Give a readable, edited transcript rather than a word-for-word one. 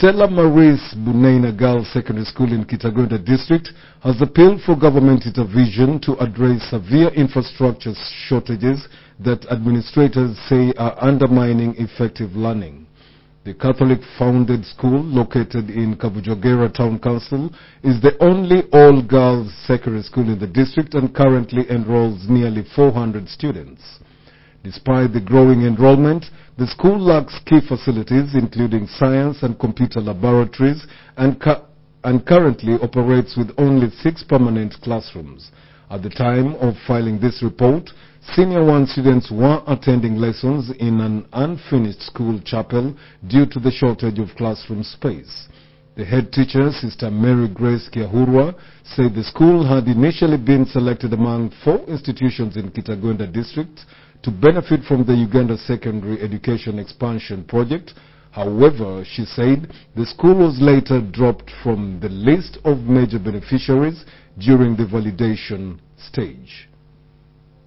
Stella Maris Bunaina Girls Secondary School in Kitagunda District has appealed for government intervention to address severe infrastructure shortages that administrators say are undermining effective learning. The Catholic-founded school, located in Kabujogera Town Council, is the only all-girls secondary school in the district and currently enrolls nearly 400 students. Despite the growing enrollment, the school lacks key facilities including science and computer laboratories and currently operates with only 6 permanent classrooms. At the time of filing this report, Senior 1 students were attending lessons in an unfinished school chapel due to the shortage of classroom space. The head teacher, Sister Mary Grace Kiahurwa, said the school had initially been selected among 4 institutions in Kitagunda District to benefit from the Uganda Secondary Education Expansion Project. However, she said the school was later dropped from the list of major beneficiaries during the validation stage.